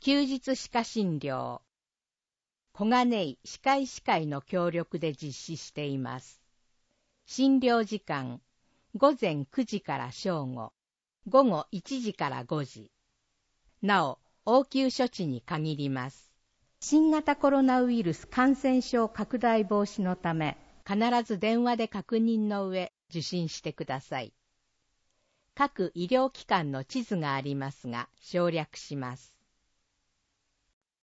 休日歯科診療、小金井歯科医師会の協力で実施しています。診療時間、午前9時から正午、午後1時から5時。なお、応急処置に限ります。新型コロナウイルス感染症拡大防止のため、必ず電話で確認の上、受診してください。各医療機関の地図がありますが、省略します。